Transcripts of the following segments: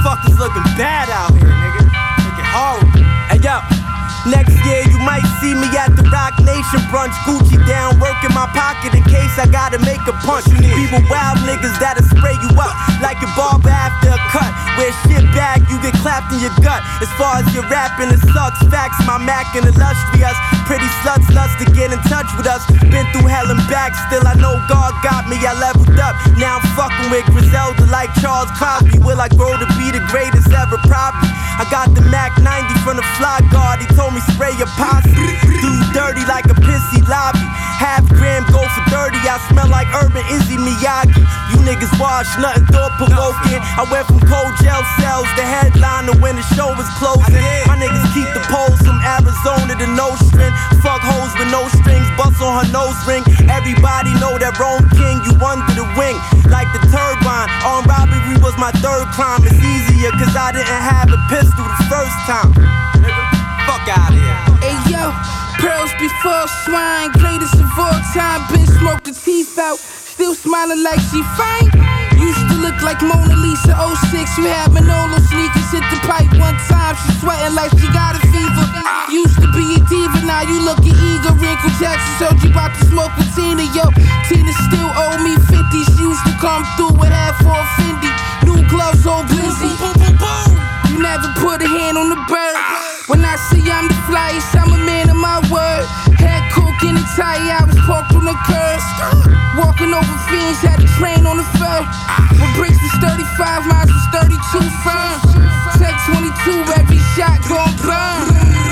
Motherfuckers looking bad out here, nigga. Looking horrible. Hey, yo. Next year you might see me at the Rock Nation brunch, Gucci down, working my pocket in case I gotta make a punch. We were wild niggas that'll spray you up like a barber after a cut. Wear shit back, you get clapped in your gut. As far as your rapping, it sucks. Facts, my Mac and illustrious. Pretty sluts lust to get in touch with us. Been through hell and back, still I know God got me. I leveled up, now I'm fucking with Griselda like Charles Crosby. Will I grow to be the greatest ever? Probably. I got the Mac 90 from the Fly Guard. He told me spray your posse. Do dirty like a pissy lobby. Half gram go for 30. I smell like Urban Izzy Miyagi. You niggas wash, nothing thought provoking. I went from cold jail cells to headliner when the show was closing. My niggas keep the poles from Arizona to no string. Fuck hoes with no strings, bust on her nose ring. Everybody know that Rome King, you under the wing. Like the turbine, armed robbery was my third crime. It's easier cause I didn't have a pistol the first time. Nigga, fuck out of here. Hey yo, pearls before swine, greatest of all time. Bitch smoked the teeth out, still smiling like she fine. Used to look like Mona Lisa 06. You had Manolo sneakers, hit the pipe one time. She sweating like she got a fever. Used to be a diva, now you looking eager. Wrinkle Jackson told you about to smoke with Tina. Yo, Tina still owe me 50. She used to come through with half for a Fendi. New gloves, old Blizzy. You never put a hand on the bird. When I say I'm the flyest, I'm a man of my word. Had coke in the tire, I was parked on the curb. Walking over fiends, had a train on the fur. When bricks was 35, mine was 32 firm. Tech 22, every shot gon' burn.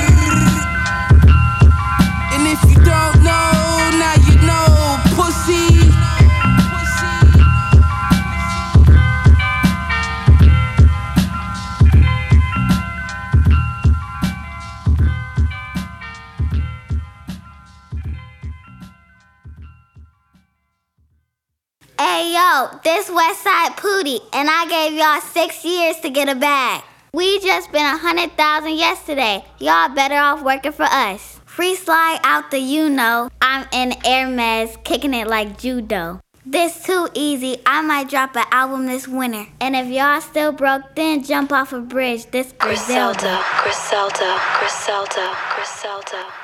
And if you don't know, now you know, pussy. Hey yo, this Westside Pootie, and I gave y'all 6 years to get a bag. We just spent 100,000 yesterday. Y'all better off working for us. Free slide out the I'm in Hermes, kicking it like judo. This too easy, I might drop an album this winter. And if y'all still broke, then jump off a bridge. This Griselda. Griselda, Griselda, Griselda, Griselda.